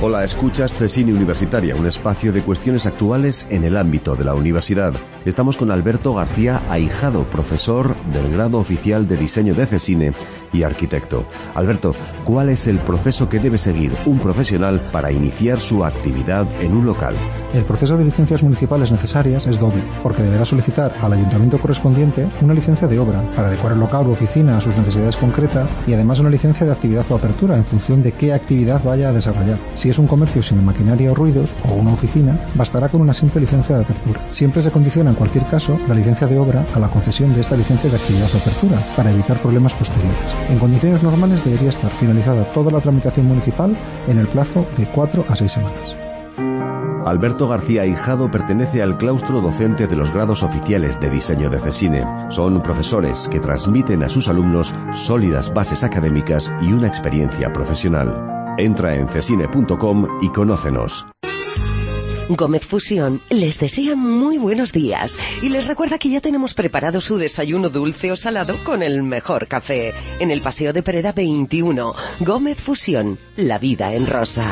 Hola, escuchas CESINE Universitaria, un espacio de cuestiones actuales en el ámbito de la universidad. Estamos con Alberto García Ahijado, profesor del grado oficial de diseño de CESINE y arquitecto. Alberto, ¿cuál es el proceso que debe seguir un profesional para iniciar su actividad en un local? El proceso de licencias municipales necesarias es doble, porque deberá solicitar al ayuntamiento correspondiente una licencia de obra para adecuar el local u oficina a sus necesidades concretas y además una licencia de actividad o apertura en función de qué actividad vaya a desarrollar. Si es un comercio sin maquinaria o ruidos o una oficina, bastará con una simple licencia de apertura. Siempre se condiciona en cualquier caso la licencia de obra a la concesión de esta licencia de actividad o apertura para evitar problemas posteriores. En condiciones normales debería estar finalizada toda la tramitación municipal en el plazo de 4 a 6 semanas. Alberto García Ahijado pertenece al claustro docente de los grados oficiales de diseño de CESINE. Son profesores que transmiten a sus alumnos sólidas bases académicas y una experiencia profesional. Entra en cesine.com y conócenos. Gómez Fusión les desea muy buenos días y les recuerda que ya tenemos preparado su desayuno dulce o salado con el mejor café. En el Paseo de Pereda 21, Gómez Fusión, la vida en rosa.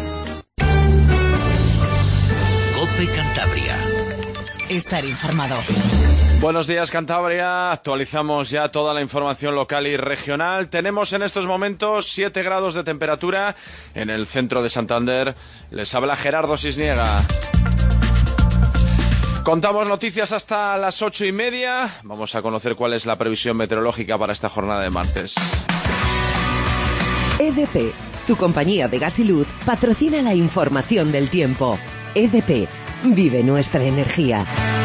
COPE Cantabria. Estar informado. Buenos días, Cantabria. Actualizamos ya toda la información local y regional. Tenemos en estos momentos 7 grados de temperatura en el centro de Santander. Les habla Gerardo Cisniega. Contamos noticias hasta las 8:30. Vamos a conocer cuál es la previsión meteorológica para esta jornada de martes. EDP, tu compañía de gas y luz, patrocina la información del tiempo. EDP, vive nuestra energía.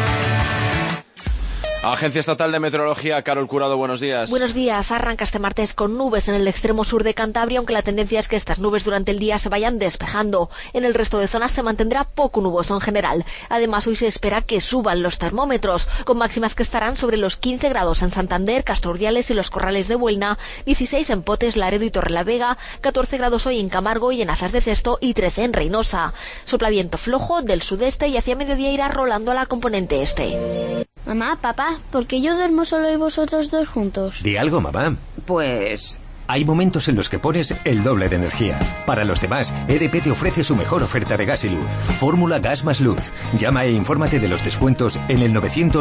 Agencia Estatal de Meteorología, Carol Curado, buenos días. Buenos días. Arranca este martes con nubes en el extremo sur de Cantabria, aunque la tendencia es que estas nubes durante el día se vayan despejando. En el resto de zonas se mantendrá poco nuboso en general. Además, hoy se espera que suban los termómetros, con máximas que estarán sobre los 15 grados en Santander, Castro Urdiales y los Corrales de Buelna, 16 en Potes, Laredo y Torrelavega, 14 grados hoy en Camargo y en Azas de Cesto y 13 en Reynosa. Sopla viento flojo del sudeste y hacia mediodía irá rolando a la componente este. Mamá, papá, ¿por qué yo duermo solo y vosotros dos juntos? Di algo, mamá. Pues... Hay momentos en los que pones el doble de energía. Para los demás, EDP te ofrece su mejor oferta de gas y luz. Fórmula Gas más Luz. Llama e infórmate de los descuentos en el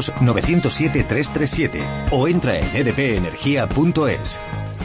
900-907-337 o entra en edpenergia.es.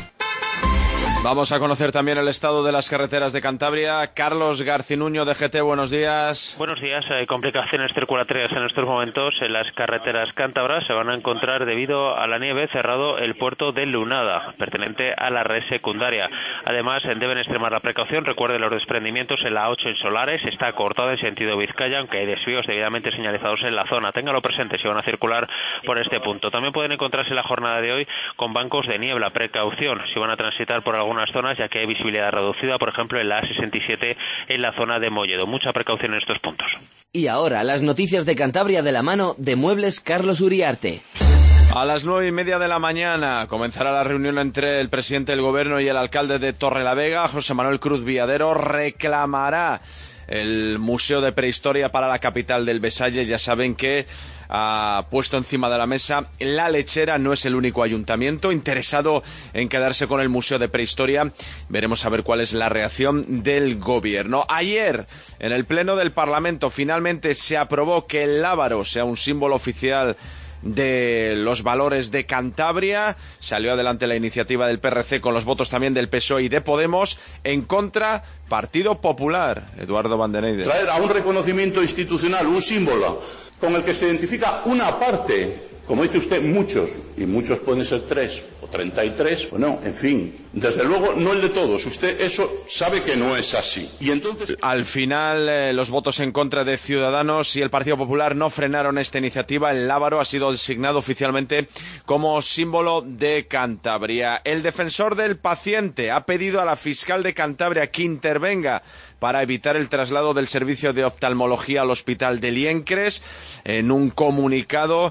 Vamos a conocer también el estado de las carreteras de Cantabria. Carlos Garcinuño, de GT, buenos días. Buenos días. Hay complicaciones circulatorias en estos momentos en las carreteras cántabras. Se van a encontrar debido a la nieve cerrado el puerto de Lunada, pertenente a la red secundaria. Además, deben extremar la precaución. Recuerden los desprendimientos en la A8 en Solares. Está cortada en sentido Vizcaya, aunque hay desvíos debidamente señalizados en la zona. Ténganlo presente si van a circular por este punto. También pueden encontrarse la jornada de hoy con bancos de niebla. Precaución si van a transitar por algunas zonas, ya que hay visibilidad reducida, por ejemplo, en la A67 en la zona de Molledo. Mucha precaución en estos puntos. Y ahora, las noticias de Cantabria de la mano de Muebles Carlos Uriarte. A las 9:30 de la mañana comenzará la reunión entre el presidente del Gobierno y el alcalde de Torrelavega. José Manuel Cruz Viadero reclamará el Museo de Prehistoria para la capital del Besalle. Ya saben que ha puesto encima de la mesa La Lechera. No es el único ayuntamiento interesado en quedarse con el Museo de Prehistoria. Veremos a ver cuál es la reacción del gobierno. Ayer, en el Pleno del Parlamento, finalmente se aprobó que el lábaro sea un símbolo oficial de los valores de Cantabria. Salió adelante la iniciativa del PRC con los votos también del PSOE y de Podemos. En contra, Partido Popular. Eduardo Vandeneyde. Traer a un reconocimiento institucional un símbolo con el que se identifica una parte, como dice usted, muchos, y muchos pueden ser 3 o 33, bueno, en fin, desde luego no el de todos. Usted eso sabe que no es así. Y entonces, al final, los votos en contra de Ciudadanos y el Partido Popular no frenaron esta iniciativa. El lábaro ha sido designado oficialmente como símbolo de Cantabria. El defensor del paciente ha pedido a la fiscal de Cantabria que intervenga para evitar el traslado del servicio de oftalmología al hospital de Liencres. En un comunicado,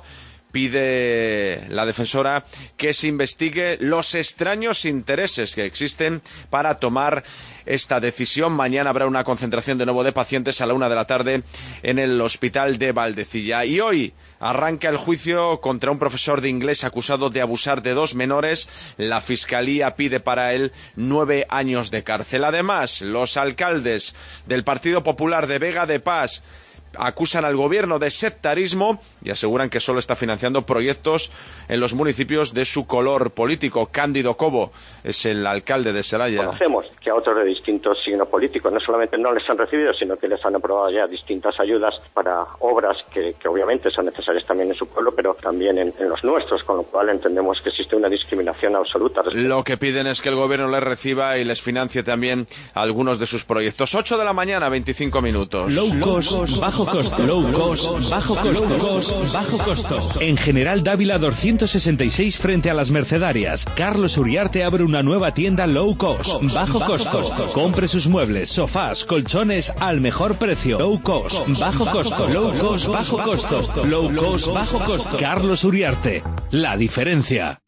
Pide la defensora que se investigue los extraños intereses que existen para tomar esta decisión. Mañana habrá una concentración de nuevo de pacientes a la 1 de la tarde en el hospital de Valdecilla. Y hoy arranca el juicio contra un profesor de inglés acusado de abusar de 2 menores. La Fiscalía pide para él 9 años de cárcel. Además, los alcaldes del Partido Popular de Vega de Pas acusan al gobierno de sectarismo y aseguran que solo está financiando proyectos en los municipios de su color político. Cándido Cobo es el alcalde de Celaya. Conocemos que a otros de distintos signos políticos no solamente no les han recibido, sino que les han aprobado ya distintas ayudas para obras que obviamente son necesarias también en su pueblo, pero también en los nuestros, con lo cual entendemos que existe una discriminación absoluta. Lo que piden es que el gobierno les reciba y les financie también algunos de sus proyectos. 8 de la mañana, 25 minutos. Low cost, bajo costo. Low cost, bajo costo. Bajo costo. En General Dávila 266 frente a las Mercedarias, Carlos Uriarte abre una nueva tienda low cost, bajo costo. Compre sus muebles, sofás, colchones al mejor precio. Low cost, bajo costo. Low cost, bajo costo. Low cost, bajo costo. Carlos Uriarte, la diferencia.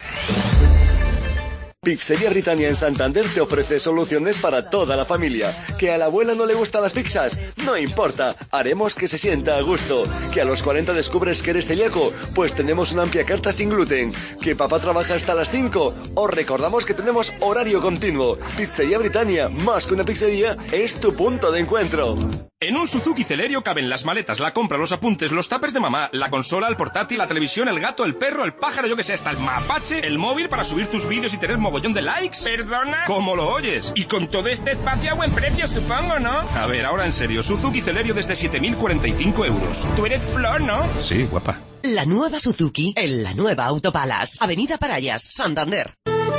Pizzería Britannia en Santander te ofrece soluciones para toda la familia. ¿Que a la abuela no le gustan las pizzas? No importa, haremos que se sienta a gusto. ¿Que a los 40 descubres que eres celíaco? Pues tenemos una amplia carta sin gluten. ¿Que papá trabaja hasta las 5? Os recordamos que tenemos horario continuo. Pizzería Britannia, más que una pizzería, es tu punto de encuentro. En un Suzuki Celerio caben las maletas, la compra, los apuntes, los tuppers de mamá, la consola, el portátil, la televisión, el gato, el perro, el pájaro, yo que sé, hasta el mapache, el móvil para subir tus vídeos y tener mogollón de likes. ¿Perdona? ¿Cómo lo oyes? Y con todo este espacio a buen precio, supongo, ¿no? A ver, ahora en serio, Suzuki Celerio desde 7.045 euros. Tú eres Flor, ¿no? Sí, guapa. La nueva Suzuki en la nueva Autopalas. Avenida Parayas, Santander.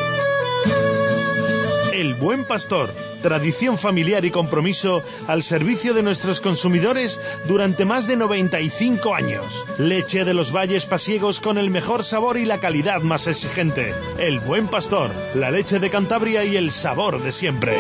El Buen Pastor, tradición familiar y compromiso al servicio de nuestros consumidores durante más de 95 años. Leche de los valles pasiegos con el mejor sabor y la calidad más exigente. El Buen Pastor, la leche de Cantabria y el sabor de siempre.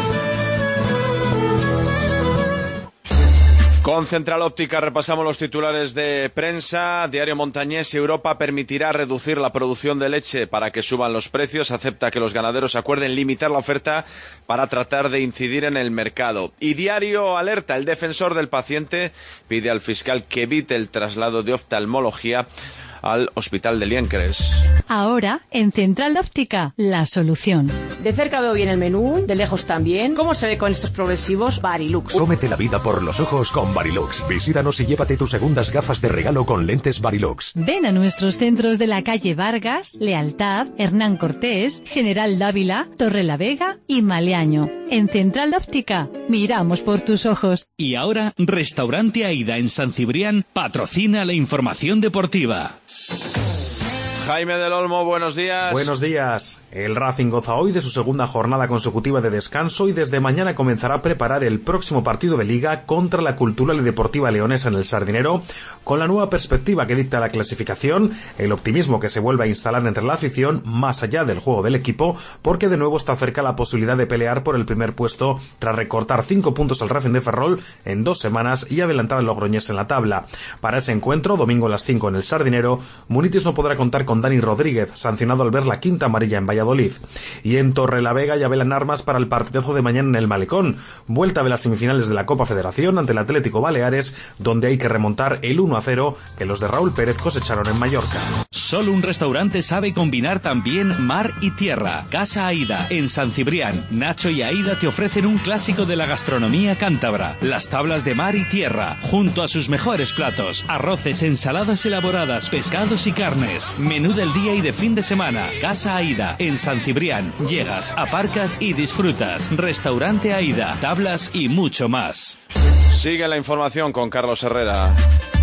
Con Central Óptica repasamos los titulares de prensa. Diario Montañés: Europa permitirá reducir la producción de leche para que suban los precios. Acepta que los ganaderos acuerden limitar la oferta para tratar de incidir en el mercado. Y Diario Alerta: el defensor del paciente pide al fiscal que evite el traslado de oftalmología al Hospital de Liencres. Ahora, en Central Óptica, la solución. De cerca veo bien el menú, de lejos también. ¿Cómo se ve con estos progresivos? Varilux. Cómete la vida por los ojos con Varilux. Visítanos y llévate tus segundas gafas de regalo con lentes Varilux. Ven a nuestros centros de la calle Vargas, Lealtad, Hernán Cortés, General Dávila, Torrelavega y Maleaño. En Central Óptica, miramos por tus ojos. Y ahora, Restaurante Aida en San Cibrián patrocina la información deportiva. Jaime del Olmo, buenos días. Buenos días. El Racing goza hoy de su segunda jornada consecutiva de descanso y desde mañana comenzará a preparar el próximo partido de Liga contra la Cultural y Deportiva Leonesa en el Sardinero, con la nueva perspectiva que dicta la clasificación, el optimismo que se vuelve a instalar entre la afición, más allá del juego del equipo, porque de nuevo está cerca la posibilidad de pelear por el primer puesto tras recortar 5 puntos al Racing de Ferrol en 2 semanas y adelantar al Logroñés en la tabla. Para ese encuentro, domingo a las 5 en el Sardinero, Munitis no podrá contar con Dani Rodríguez, sancionado al ver la quinta amarilla en Valladolid. Y en Torrelavega ya velan armas para el partidazo de mañana en el Malecón. Vuelta de las semifinales de la Copa Federación ante el Atlético Baleares, donde hay que remontar el 1-0 que los de Raúl Pérez cosecharon en Mallorca. Solo un restaurante sabe combinar también mar y tierra. Casa Aida, en San Cibrián. Nacho y Aida te ofrecen un clásico de la gastronomía cántabra. Las tablas de mar y tierra, junto a sus mejores platos. Arroces, ensaladas elaboradas, pescados y carnes. Menú del día y de fin de semana. Casa Aida, en San Cibrián. Llegas, aparcas y disfrutas. Restaurante Aida, tablas y mucho más. Sigue la información con Carlos Herrera.